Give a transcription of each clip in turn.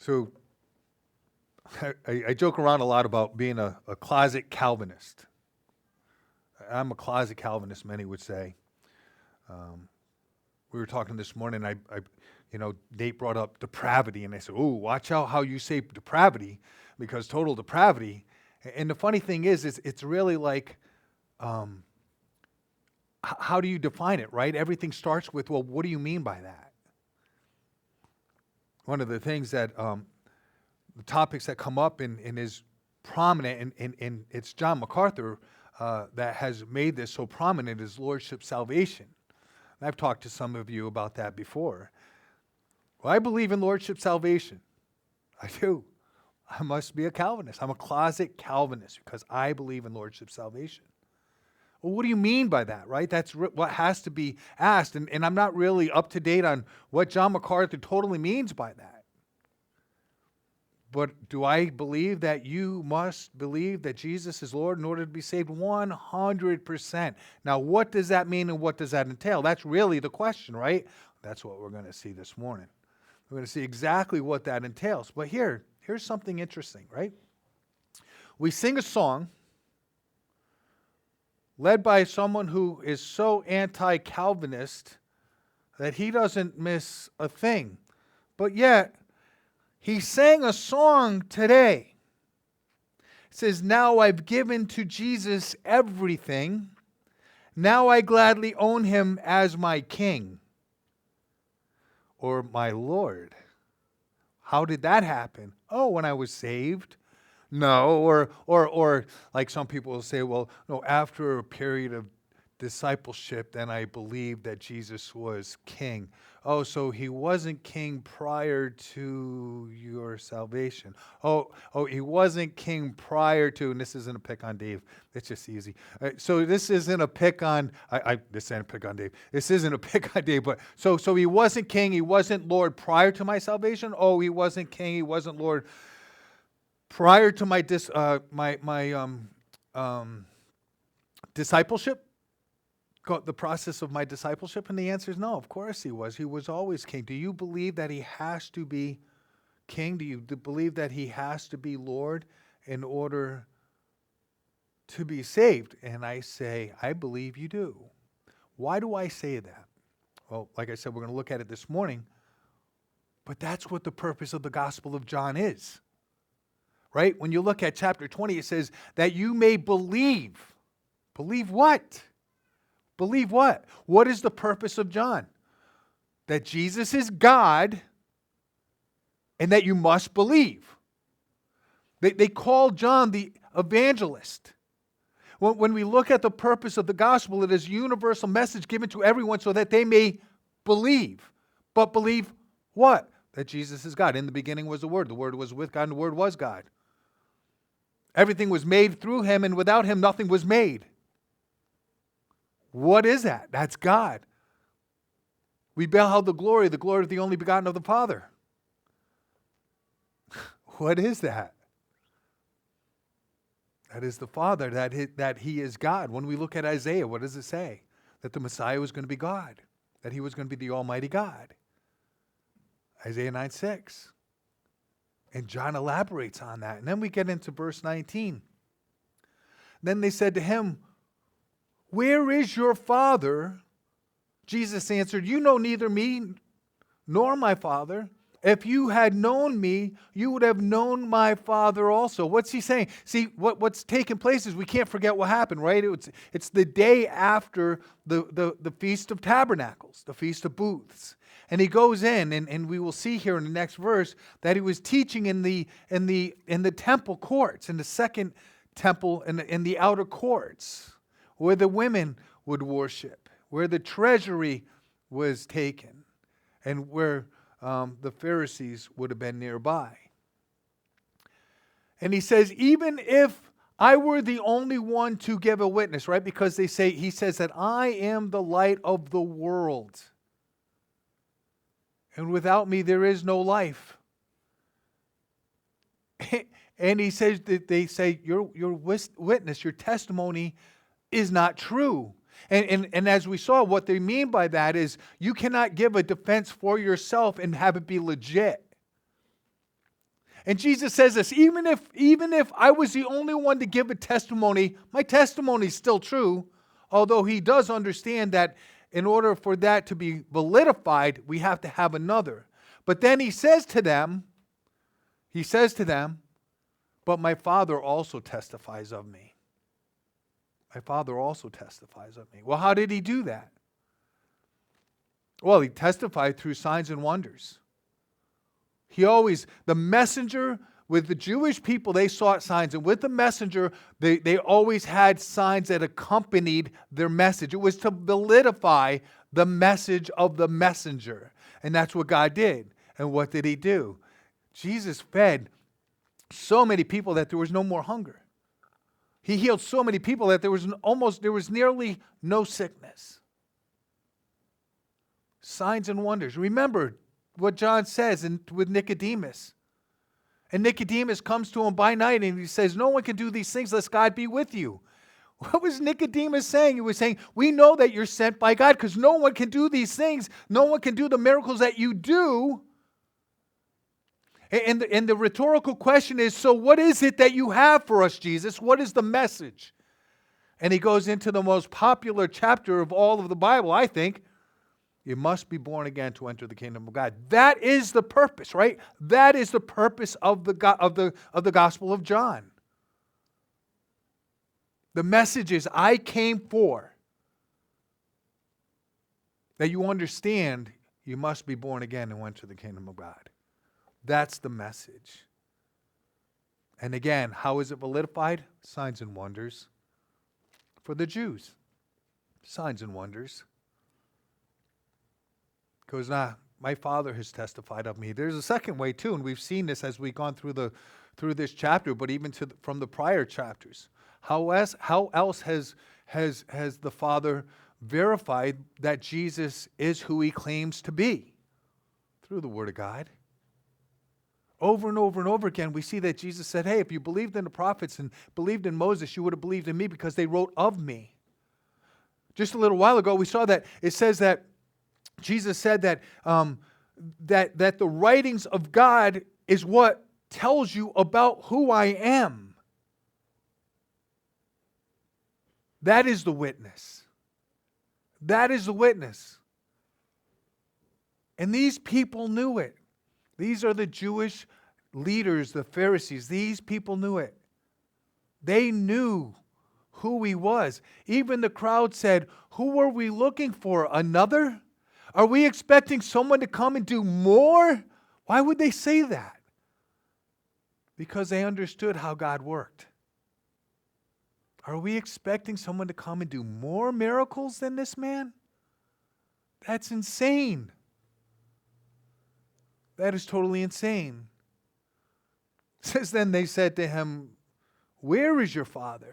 So I joke around a lot about being a closet Calvinist. I'm a closet Calvinist, many would say. We were talking this morning, Nate brought up depravity, and I said, "Oh, watch out how you say depravity, because total depravity." And the funny thing is it's really like, how do you define it, right? Everything starts with, well, what do you mean by that? One of the things that the topics that come up and is prominent, and it's John MacArthur that has made this so prominent, is Lordship salvation. And I've talked to some of you about that before. Well, I believe in Lordship salvation. I do. I must be a Calvinist. I'm a closet Calvinist because I believe in Lordship salvation. Well, what do you mean by that, right? That's what has to be asked. And I'm not really up to date on what John MacArthur totally means by that. But do I believe that you must believe that Jesus is Lord in order to be saved? 100%. Now, what does that mean and what does that entail? That's really the question, right? That's what we're going to see this morning. We're going to see exactly what that entails. But here's something interesting, right? We sing a song led by someone who is so anti-Calvinist that he doesn't miss a thing. But yet, he sang a song today. It says, "Now I've given to Jesus everything. Now I gladly own him as my king." Or my Lord. How did that happen? Oh, when I was saved. No, or like some people will say, well, no, after a period of discipleship, then I believed that Jesus was king. Oh, so he wasn't king prior to your salvation. Oh, he wasn't king prior to, and this isn't a pick on Dave. It's just easy. So this isn't a pick on, this isn't a pick on Dave. This isn't a pick on Dave, but so he wasn't king, he wasn't Lord prior to my salvation. Oh, he wasn't king, he wasn't Lord prior to my discipleship. The process of my discipleship? And the answer is no, of course he was. He was always king. Do you believe that he has to be king? Do you believe that he has to be Lord in order to be saved? And I say, I believe you do. Why do I say that? Well, like I said, we're going to look at it this morning. But that's what the purpose of the Gospel of John is. Right? When you look at chapter 20, it says that you may believe. Believe what? Believe what? What is the purpose of John? That Jesus is God and that you must believe. They call John the evangelist. When we look at the purpose of the gospel, it is a universal message given to everyone so that they may believe. But believe what? That Jesus is God. In the beginning was the Word was with God, and the Word was God. Everything was made through him, and without him nothing was made. What is that? That's God. We beheld the glory of the only begotten of the Father. What is that? That is the Father, that he is God. When we look at Isaiah, what does it say? That the Messiah was going to be God, that he was going to be the Almighty God. Isaiah 9:6. And John elaborates on that. And then we get into verse 19. Then they said to him, "Where is your Father?" Jesus answered, "You know neither me nor my Father. If you had known me, you would have known my Father also." What's he saying? See, what's taking place is we can't forget what happened, right? It's the day after the Feast of Tabernacles, the Feast of Booths. And he goes in, and we will see here in the next verse that he was teaching in the temple courts, in the second temple, in the outer courts, where the women would worship, where the treasury was taken, and where the Pharisees would have been nearby. And he says, even if I were the only one to give a witness, right? Because he says that I am the light of the world. And without me there is no life. And he says that they say your witness, your testimony is not true. And as we saw, what they mean by that is you cannot give a defense for yourself and have it be legit. And Jesus says this, even if I was the only one to give a testimony, my testimony is still true, although he does understand that in order for that to be validified, we have to have another. But then he says to them, but my Father also testifies of me. My Father also testifies of me. Well, how did he do that? Well, he testified through signs and wonders. The messenger, with the Jewish people, they sought signs. And with the messenger, they always had signs that accompanied their message. It was to validify the message of the messenger. And that's what God did. And what did he do? Jesus fed so many people that there was no more hunger. He healed so many people that there was nearly no sickness. Signs and wonders. Remember what John says with Nicodemus. And Nicodemus comes to him by night and he says, no one can do these things unless God be with you. What was Nicodemus saying? He was saying, we know that you're sent by God because no one can do these things. No one can do the miracles that you do. And the rhetorical question is, so what is it that you have for us, Jesus? What is the message? And he goes into the most popular chapter of all of the Bible, I think. You must be born again to enter the kingdom of God. That is the purpose, right? That is the purpose of the Gospel of John. The message is, I came for. That you understand you must be born again and enter the kingdom of God. That's the message. And again, how is it validified? Signs and wonders. For the Jews, signs and wonders. Because my Father has testified of me. There's a second way too, and we've seen this as we've gone through this chapter, but even from the prior chapters. How else has the Father verified that Jesus is who he claims to be? Through the Word of God. Over and over and over again, we see that Jesus said, hey, if you believed in the prophets and believed in Moses, you would have believed in me because they wrote of me. Just a little while ago, we saw that it says that Jesus said that, that the writings of God is what tells you about who I am. That is the witness. That is the witness. And these people knew it. These are the Jewish leaders, the Pharisees. These people knew it. They knew who he was. Even the crowd said, who are we looking for? Another? Are we expecting someone to come and do more? Why would they say that? Because they understood how God worked. Are we expecting someone to come and do more miracles than this man? That's insane. That is totally insane. It says then they said to him, where is your Father?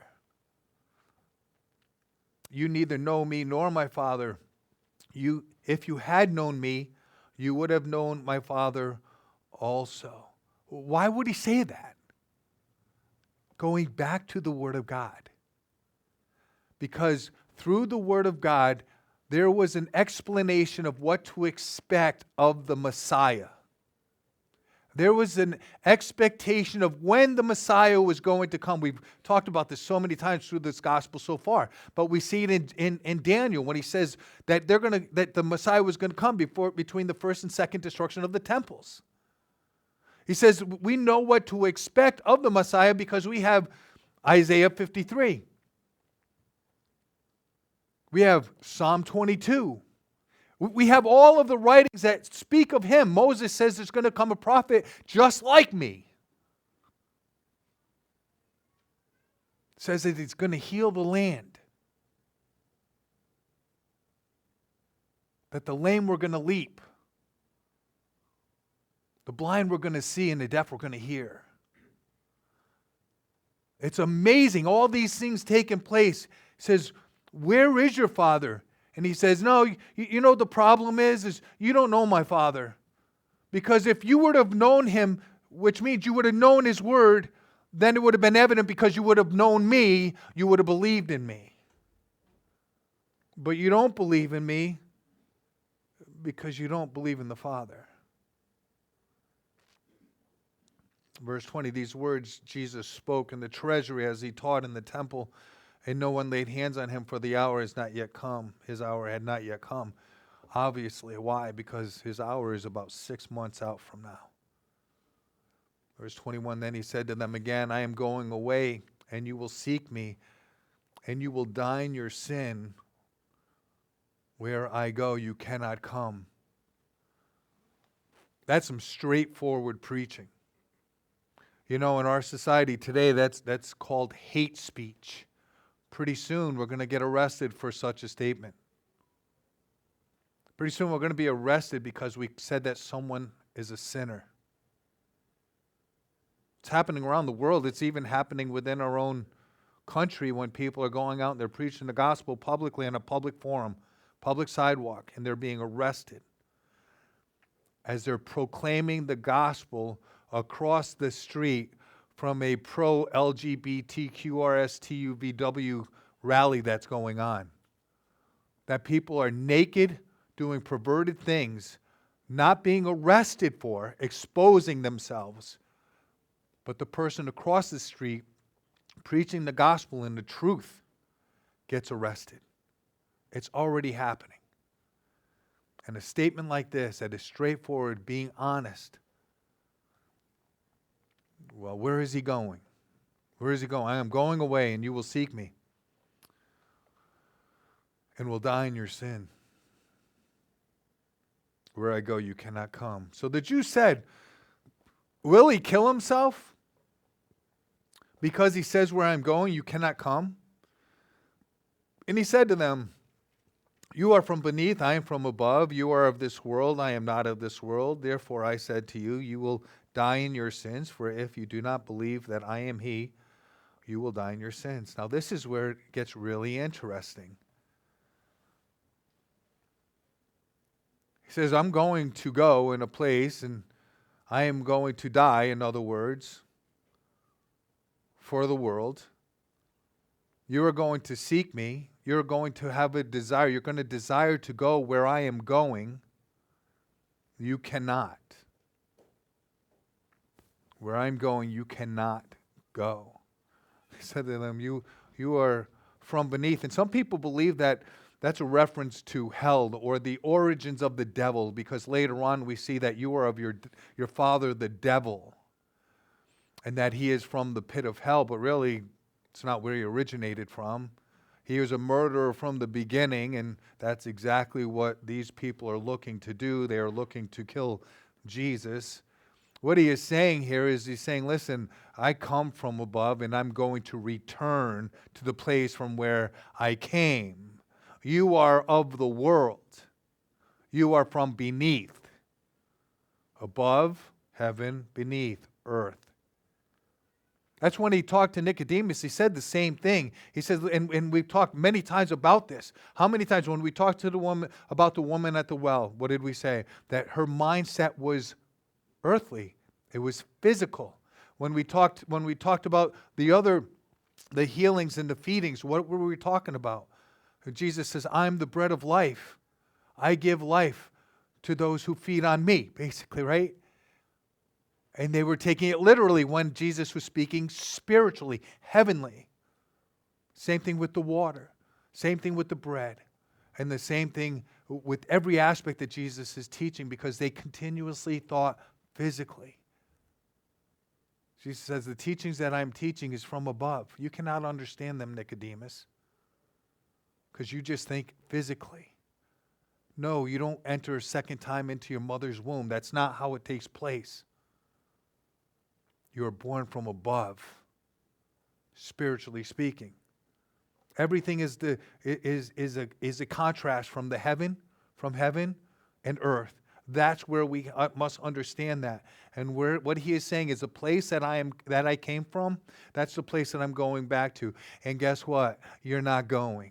You neither know me nor my Father. If you had known me, you would have known my Father also. Why would he say that? Going back to the Word of God. Because through the Word of God, there was an explanation of what to expect of the Messiah. There was an expectation of when the Messiah was going to come. We've talked about this so many times through this gospel so far. But we see it in Daniel when he says that that the Messiah was going to come between the first and second destruction of the temples. He says we know what to expect of the Messiah because we have Isaiah 53. We have Psalm 22. We have all of the writings that speak of him. Moses says there's going to come a prophet just like me. It says that he's going to heal the land. That the lame were going to leap. The blind were going to see and the deaf were going to hear. It's amazing. All these things taking place. He says, where is your Father? And he says, no, you know the problem is you don't know my Father. Because if you would have known him, which means you would have known his word, then it would have been evident because you would have known me, you would have believed in me. But you don't believe in me because you don't believe in the Father. Verse 20, these words Jesus spoke in the treasury as he taught in the temple, and no one laid hands on him, for the hour has not yet come. His hour had not yet come. Obviously, why? Because his hour is about 6 months out from now. Verse 21, then he said to them again, I am going away, and you will seek me, and you will die in your sin. Where I go, you cannot come. That's some straightforward preaching. You know, in our society today, that's called hate speech. Pretty soon, we're going to get arrested for such a statement. Pretty soon, we're going to be arrested because we said that someone is a sinner. It's happening around the world. It's even happening within our own country when people are going out and they're preaching the gospel publicly on a public forum, public sidewalk, and they're being arrested as they're proclaiming the gospel across the street from a pro-LGBTQRSTUVW rally that's going on. That people are naked, doing perverted things, not being arrested for, exposing themselves, but the person across the street preaching the gospel and the truth gets arrested. It's already happening. And a statement like this that is straightforward, being honest. Well, where is he going? Where is he going? I am going away, and you will seek me, and will die in your sin. Where I go, you cannot come. So the Jews said, will he kill himself? Because he says, where I'm going, you cannot come. And he said to them, you are from beneath, I am from above. You are of this world, I am not of this world. Therefore I said to you, you will die in your sins. For if you do not believe that I am he, you will die in your sins. Now this is where it gets really interesting. He says, I'm going to go in a place and I am going to die, in other words, for the world. You are going to seek me. You're going to have a desire. You're going to desire to go where I am going. You cannot. Where I'm going, you cannot go. He said to them, you are from beneath. And some people believe that that's a reference to hell or the origins of the devil, because later on we see that you are of your father, the devil, and that he is from the pit of hell, but really it's not where he originated from. He was a murderer from the beginning, and that's exactly what these people are looking to do. They are looking to kill Jesus. What he is saying here is he's saying, listen, I come from above, and I'm going to return to the place from where I came. You are of the world. You are from beneath. Above, heaven, beneath, earth. That's when he talked to Nicodemus. He said the same thing. He says, and we've talked many times about this. How many times when we talked to the woman about the woman at the well, what did we say? That her mindset was earthly. It was physical. When we talked about the healings and the feedings, what were we talking about? Jesus says, I'm the bread of life. I give life to those who feed on me, basically, right? And they were taking it literally when Jesus was speaking spiritually, heavenly. Same thing with the water. Same thing with the bread. And the same thing with every aspect that Jesus is teaching, because they continuously thought physically. Jesus says, the teachings that I'm teaching is from above. You cannot understand them, Nicodemus, because you just think physically. No, you don't enter a second time into your mother's womb. That's not how it takes place. You are born from above, spiritually speaking. Everything is a contrast from heaven and earth. That's where we must understand that. And what he is saying is the place that I came from, that's the place that I'm going back to. And guess what? You're not going.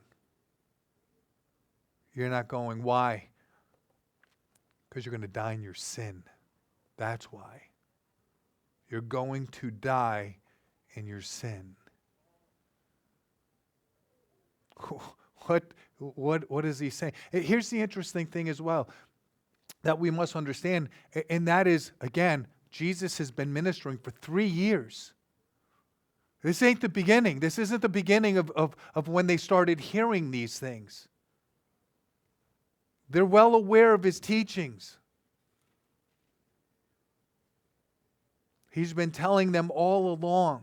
You're not going. Why? Because you're going to die in your sin. That's why. You're going to die in your sin. What is he saying? Here's the interesting thing as well that we must understand, and that is, again, Jesus has been ministering for 3 years. This ain't the beginning. This isn't the beginning of when they started hearing these things. They're well aware of his teachings. He's been telling them all along.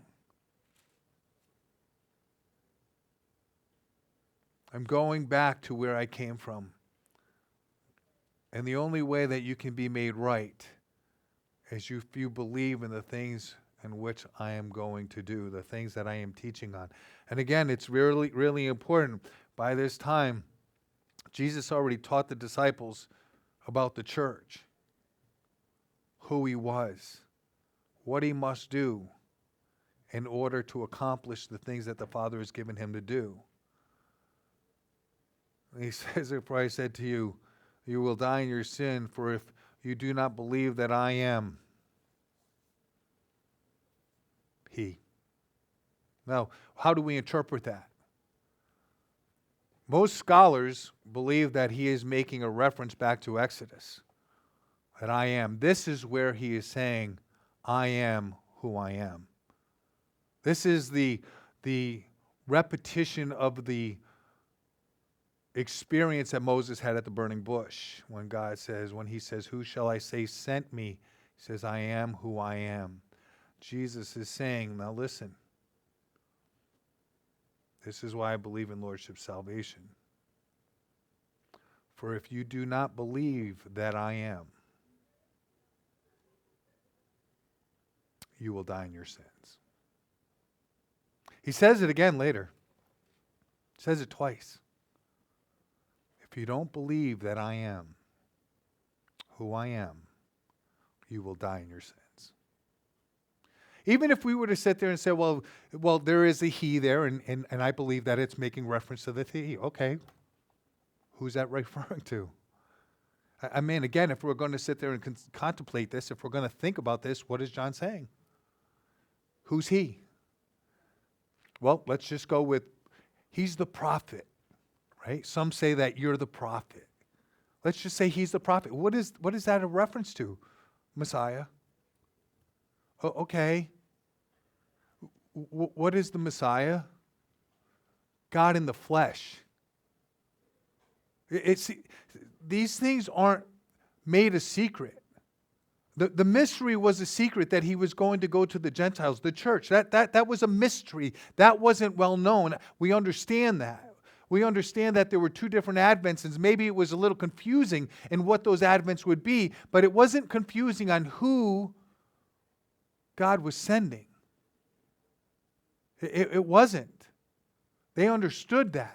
I'm going back to where I came from. And the only way that you can be made right is if you believe in the things in which I am going to do, the things that I am teaching on. And again, it's really, really important. By this time, Jesus already taught the disciples about the church, who he was, what he must do in order to accomplish the things that the Father has given him to do. And he says, "Therefore I said to you, you will die in your sin, for if you do not believe that I am he." Now, how do we interpret that? Most scholars believe that he is making a reference back to Exodus, that I am. This is where he is saying, I am who I am. This is the repetition of the experience that Moses had at the burning bush when he says, who shall I say sent me? He says, I am who I am. Jesus is saying, now listen, this is why I believe in Lordship salvation. For if you do not believe that I am, you will die in your sins. He says it again later. He says it twice. If you don't believe that I am who I am, you will die in your sins. Even if we were to sit there and say, well, there is a he there, and I believe that it's making reference to the he. Okay, who's that referring to? I mean, again, if we're going to sit there and contemplate this, if we're going to think about this, what is John saying? Who's he? Well, let's just go with, he's the prophet, right? Some say that you're the prophet. Let's just say he's the prophet. What is that a reference to? Messiah. Okay. What is the Messiah? God in the flesh. These things aren't made a secret. The mystery was a secret that he was going to go to the Gentiles, the church. That was a mystery. That wasn't well known. We understand that. We understand that there were 2 different advents, and maybe it was a little confusing in what those advents would be, but it wasn't confusing on who God was sending. It wasn't. They understood that.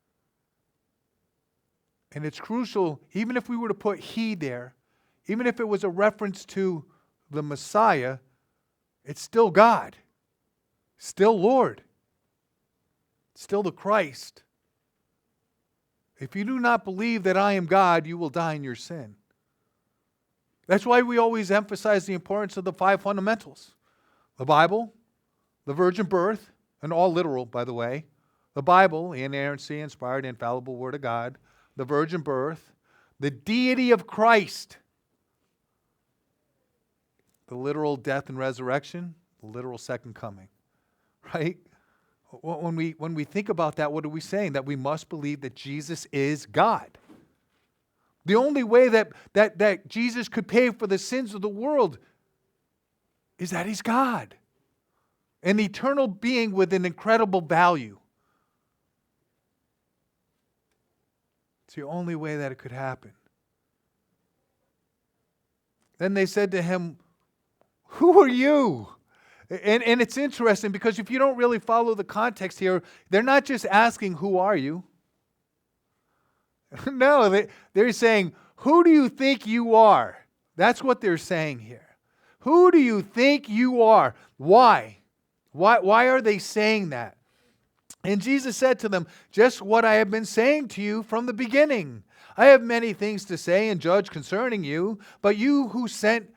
And it's crucial, even if we were to put he there, even if it was a reference to the Messiah, it's still God, still Lord, still the Christ. If you do not believe that I am God, you will die in your sin. That's why we always emphasize the importance of the 5 fundamentals. The Bible, the virgin birth, and all literal, by the way. The Bible, the inerrancy, inspired, infallible Word of God. The virgin birth. The deity of Christ. The literal death and resurrection. The literal second coming. Right? When we think about that, what are we saying? That we must believe that Jesus is God. The only way that Jesus could pay for the sins of the world is that he's God. An eternal being with an incredible value. It's the only way that it could happen. Then they said to him, who are you? And it's interesting because if you don't really follow the context here, they're not just asking, who are you? No, they're saying, who do you think you are? That's what they're saying here. Who do you think you are? Why? Why are they saying that? And Jesus said to them, just what I have been saying to you from the beginning. I have many things to say and judge concerning you, but he who sent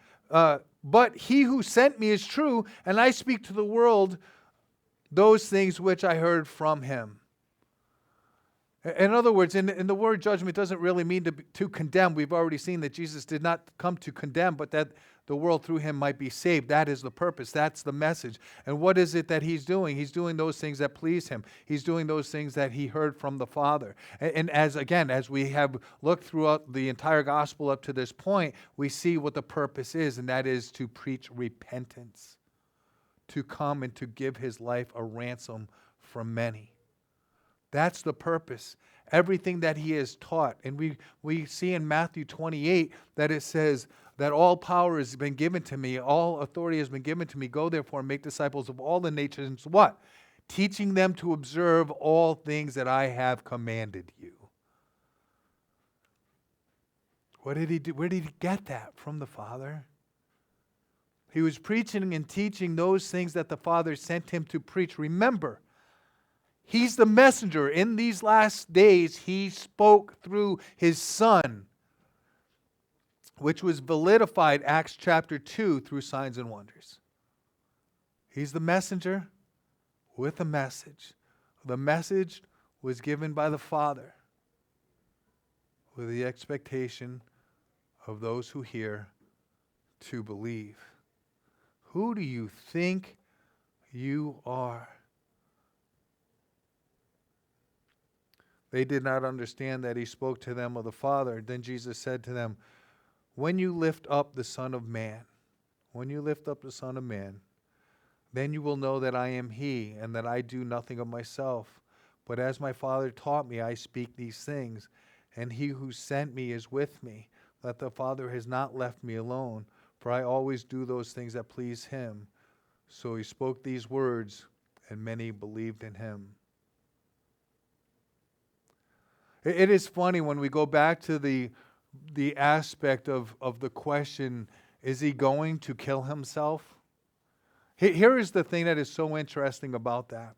me is true, and I speak to the world those things which I heard from him. In other words, in the word judgment doesn't really mean to condemn. We've already seen that Jesus did not come to condemn, but that the world through him might be saved. That is the purpose. That's the message. And what is it that he's doing? He's doing those things that please him. He's doing those things that he heard from the Father. And as we have looked throughout the entire gospel up to this point, we see what the purpose is, and that is to preach repentance, to come and to give his life a ransom for many. That's the purpose. Everything that he has taught. And we see in Matthew 28 that it says that all power has been given to me. All authority has been given to me. Go therefore and make disciples of all the nations. What? Teaching them to observe all things that I have commanded you. What did he do? Where did he get that? From the Father. He was preaching and teaching those things that the Father sent him to preach. Remember, he's the messenger. In these last days, he spoke through his Son, which was validified, Acts chapter 2, through signs and wonders. He's the messenger with a message. The message was given by the Father with the expectation of those who hear to believe. Who do you think you are? They did not understand that he spoke to them of the Father. Then Jesus said to them, when you lift up the Son of Man, then you will know that I am he, and that I do nothing of myself. But as my Father taught me, I speak these things, and he who sent me is with me. That the Father has not left me alone, for I always do those things that please him. So he spoke these words, and many believed in him. It is funny when we go back to the aspect of the question, is he going to kill himself? Here is the thing that is so interesting about that.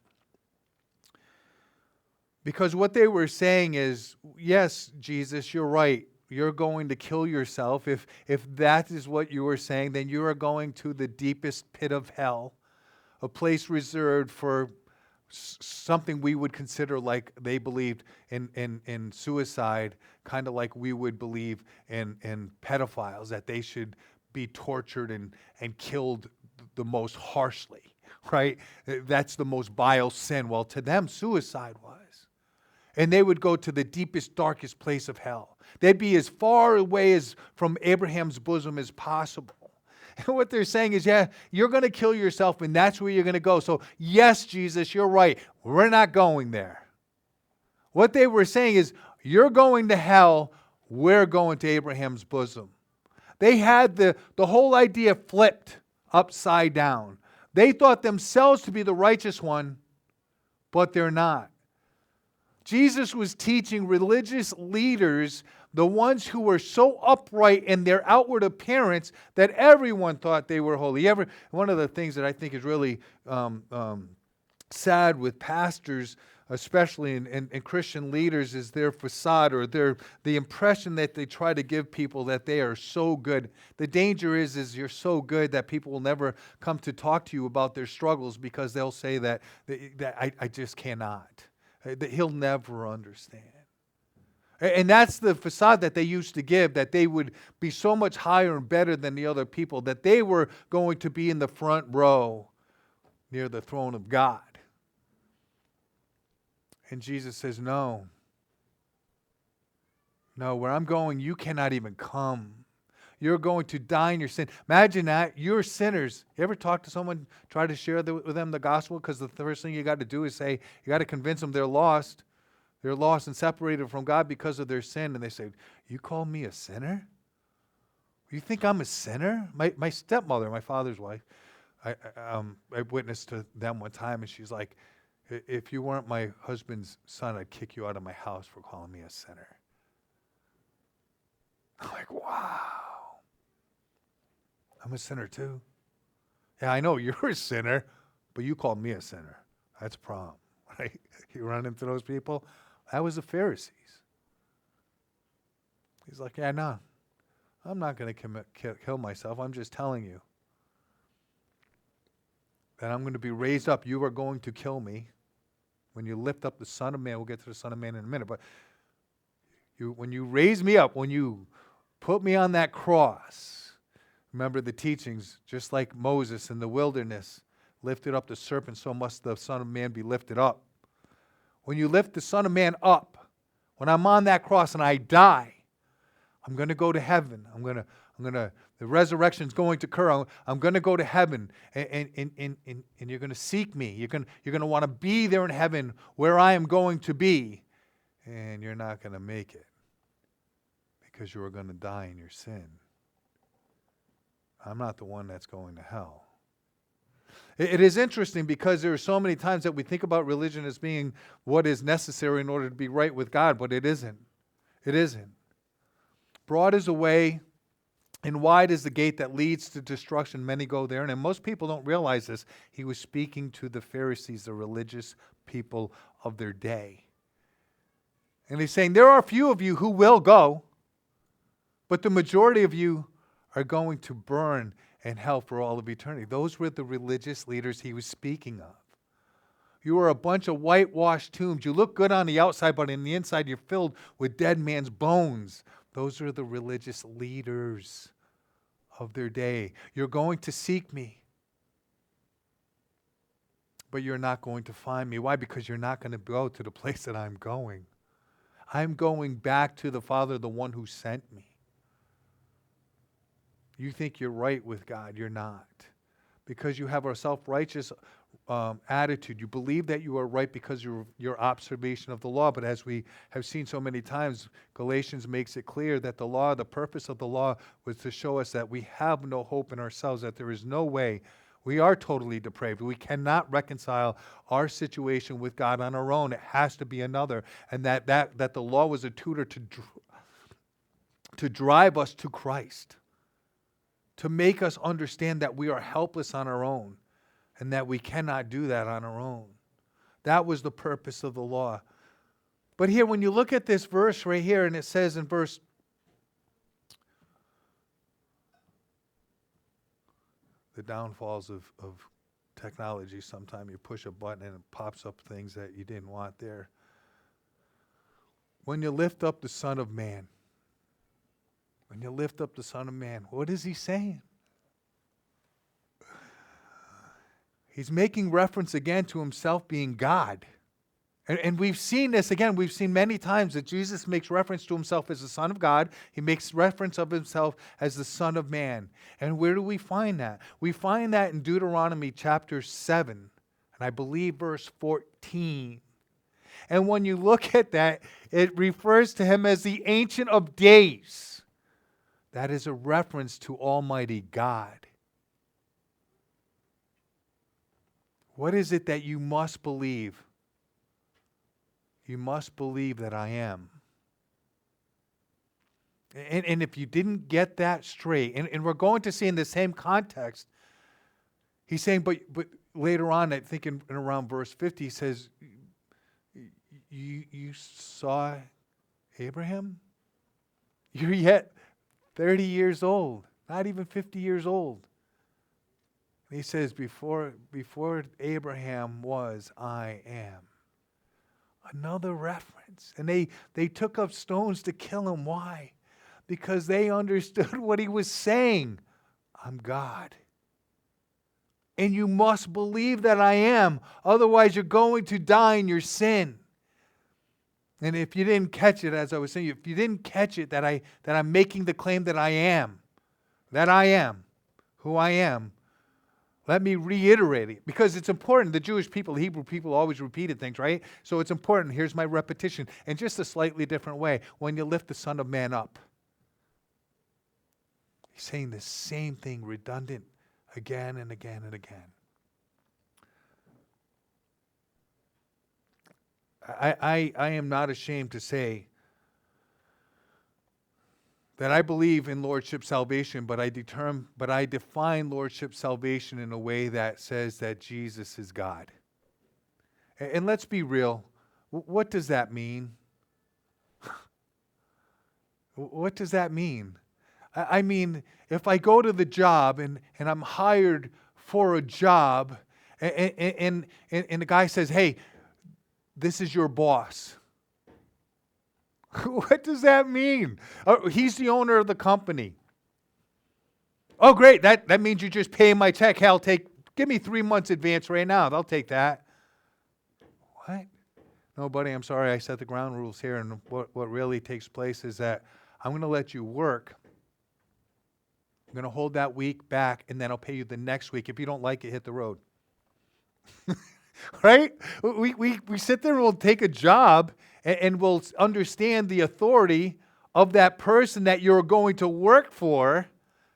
Because what they were saying is, yes, Jesus, you're right. You're going to kill yourself. If that is what you were saying, then you are going to the deepest pit of hell, a place reserved for something we would consider like they believed in suicide, kind of like we would believe in pedophiles, that they should be tortured and killed the most harshly, right? That's the most vile sin. Well, to them, suicide was. And they would go to the deepest, darkest place of hell. They'd be as far away as from Abraham's bosom as possible. And what they're saying is, yeah, you're going to kill yourself, and that's where you're going to go. So, yes, Jesus, you're right. We're not going there. What they were saying is, you're going to hell, we're going to Abraham's bosom. They had the whole idea flipped upside down. They thought themselves to be the righteous one, but they're not. Jesus was teaching religious leaders, the ones who were so upright in their outward appearance that everyone thought they were holy. One of the things that I think is really sad with pastors, especially in Christian leaders, is their facade, or the impression that they try to give people that they are so good. The danger is you're so good that people will never come to talk to you about their struggles, because they'll say that I just cannot. That he'll never understand. And that's the facade that they used to give, that they would be so much higher and better than the other people, that they were going to be in the front row near the throne of God. And Jesus says, no, where I'm going, you cannot even come. You're going to die in your sin. Imagine that. You're sinners. You ever talk to someone, try to share with them the gospel? Because the first thing you got to do is say, you got to convince them they're lost. They're lost and separated from God because of their sin. And they say, you call me a sinner? You think I'm a sinner? My stepmother, my father's wife, I witnessed to them one time, and she's like, if you weren't my husband's son, I'd kick you out of my house for calling me a sinner. I'm like, wow. I'm a sinner too. Yeah, I know you're a sinner, but you called me a sinner. That's a problem, right? You run into those people. That was the Pharisees. He's like, yeah, no, I'm not going to kill myself. I'm just telling you that I'm going to be raised up. You are going to kill me. When you lift up the Son of Man, we'll get to the Son of Man in a minute, but when you raise me up, when you put me on that cross, remember the teachings, just like Moses in the wilderness lifted up the serpent, so must the Son of Man be lifted up. When you lift the Son of Man up, when I'm on that cross and I die, I'm going to go to heaven. The resurrection's going to occur. I'm going to go to heaven, and you're going to seek me. You're going to want to be there in heaven where I am going to be, and you're not going to make it because you are going to die in your sin. I'm not the one that's going to hell. It is interesting because there are so many times that we think about religion as being what is necessary in order to be right with God, but it isn't. It isn't. Broad is the way and wide is the gate that leads to destruction. Many go there. And most people don't realize this. He was speaking to the Pharisees, the religious people of their day. And he's saying, there are a few of you who will go, but the majority of you are going to burn in hell for all of eternity. Those were the religious leaders he was speaking of. You are a bunch of whitewashed tombs. You look good on the outside, but in the inside you're filled with dead man's bones. Those are the religious leaders of their day. You're going to seek me, but you're not going to find me. Why? Because you're not going to go to the place that I'm going. I'm going back to the Father, the one who sent me. You think you're right with God. You're not. Because you have a self-righteous attitude. You believe that you are right because of your observation of the law. But as we have seen so many times, Galatians makes it clear that the law, the purpose of the law was to show us that we have no hope in ourselves, that there is no way. We are totally depraved. We cannot reconcile our situation with God on our own. It has to be another. And that the law was a tutor to drive us to Christ, to make us understand that we are helpless on our own and that we cannot do that on our own. That was the purpose of the law. But here, when you look at this verse right here, and it says in verse the downfalls of technology, sometimes you push a button and it pops up things that you didn't want there. When you lift up the Son of Man, when you lift up the Son of Man, what is he saying? He's making reference again to himself being God. And we've seen this again. We've seen many times that Jesus makes reference to himself as the Son of God. He makes reference of himself as the Son of Man. And where do we find that? We find that in Deuteronomy chapter 7, and I believe verse 14. And when you look at that, it refers to him as the Ancient of Days. That is a reference to Almighty God. What is it that you must believe? You must believe that I am. And if you didn't get that straight, and we're going to see in the same context, he's saying, but later on, I think in around verse 50, he says, you saw Abraham? You're yet 30 years old, not even 50 years old. And he says, before Abraham was, I am. Another reference. And they took up stones to kill him. Why? Because they understood what he was saying. I'm God. And you must believe that I am. Otherwise, you're going to die in your sin. And if you didn't catch it, as I was saying, if you didn't catch it, that I'm making the claim that I am who I am, let me reiterate it, because it's important. The Jewish people, the Hebrew people always repeated things, right? So it's important. Here's my repetition in just a slightly different way. When you lift the Son of Man up, he's saying the same thing, redundant, again and again and again. I am not ashamed to say that I believe in Lordship salvation, but I define Lordship salvation in a way that says that Jesus is God. And let's be real. What does that mean? What does that mean? I mean, if I go to the job and I'm hired for a job, and the guy says, hey, this is your boss. What does that mean? Oh, he's the owner of the company. Oh, great. That means you just pay my check. Hell, give me 3 months advance right now. I'll take that. What? No, buddy, I'm sorry. I set the ground rules here. And what really takes place is that I'm going to let you work. I'm going to hold that week back, and then I'll pay you the next week. If you don't like it, hit the road. Right? We sit there and we'll take a job and we'll understand the authority of that person that you're going to work for.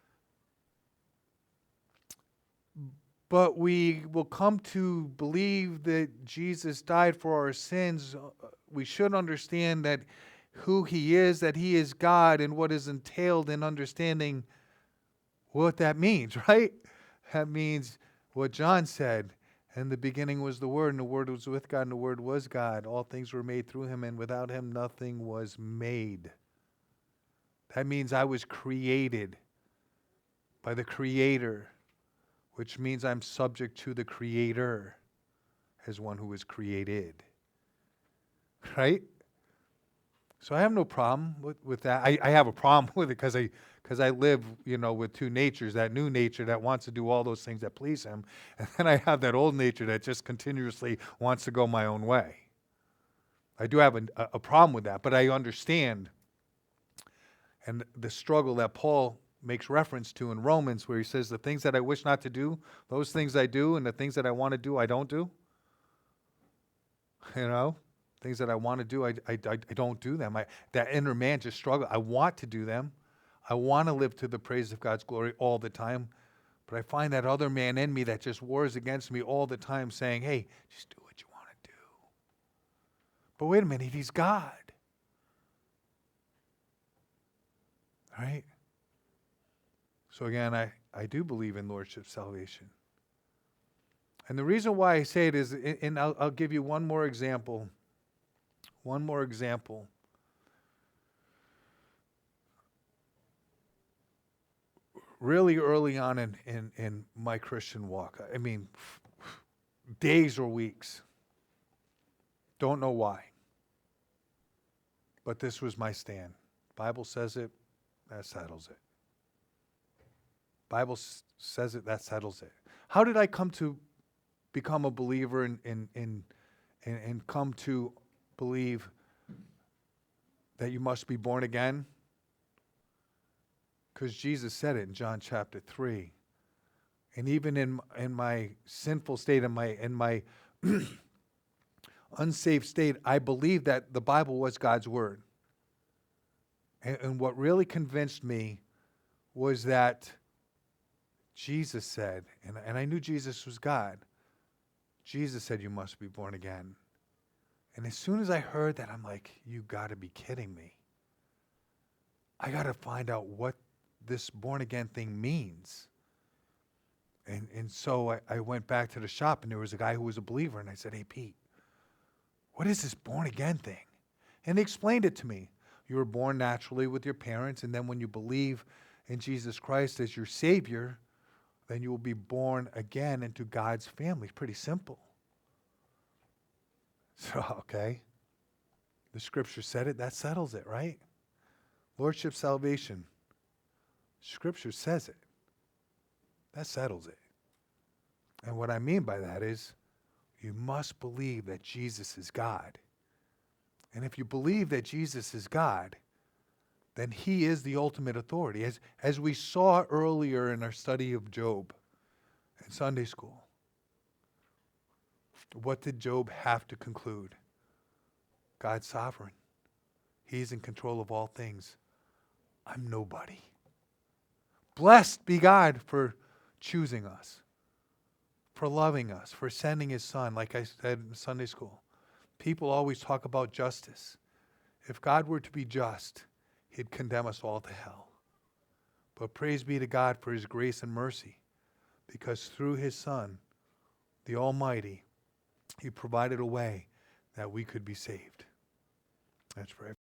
But we will come to believe that Jesus died for our sins. We should understand that who he is, that he is God, and what is entailed in understanding what that means, right? That means what John said. In the beginning was the Word, and the Word was with God, and the Word was God. All things were made through him, and without him nothing was made. That means I was created by the Creator, which means I'm subject to the Creator as one who was created. Right? So I have no problem with that. I have a problem with it because I live, with two natures, that new nature that wants to do all those things that please him, and then I have that old nature that just continuously wants to go my own way. I do have a problem with that, but I understand and the struggle that Paul makes reference to in Romans, where he says, the things that I wish not to do, those things I do, and the things that I want to do, I don't do. Things that I want to do, I don't do them. That inner man just struggles. I want to do them. I want to live to the praise of God's glory all the time. But I find that other man in me that just wars against me all the time, saying, hey, just do what you want to do. But wait a minute, he's God. Right? So again, I do believe in lordship salvation. And the reason why I say it is, and I'll give you one more example. One more example. Really early on in my Christian walk, I mean, days or weeks. Don't know why. But this was my stand. Bible says it, that settles it. Bible says it, that settles it. How did I come to become a believer and come to believe that you must be born again? Because Jesus said it in John chapter 3. And even in my sinful state, in my unsaved state, I believed that the Bible was God's word. And what really convinced me was that Jesus said, and I knew Jesus was God, Jesus said, you must be born again. And as soon as I heard that, I'm like, you got to be kidding me. I got to find out what this born again thing means. And so I went back to the shop, and there was a guy who was a believer, and I said, hey, Pete, what is this born again thing? And he explained it to me. You were born naturally with your parents, and then when you believe in Jesus Christ as your Savior, then you will be born again into God's family. Pretty simple. So, okay. The scripture said it, that settles it, right? Lordship salvation. Scripture says it. That settles it. And what I mean by that is, you must believe that Jesus is God. And if you believe that Jesus is God, then he is the ultimate authority. As we saw earlier in our study of Job in Sunday school, what did Job have to conclude? God's sovereign. He's in control of all things. I'm nobody. Blessed be God for choosing us, for loving us, for sending his son, like I said in Sunday school. People always talk about justice. If God were to be just, he'd condemn us all to hell. But praise be to God for his grace and mercy, because through his Son, the Almighty, he provided a way that we could be saved. Let's pray.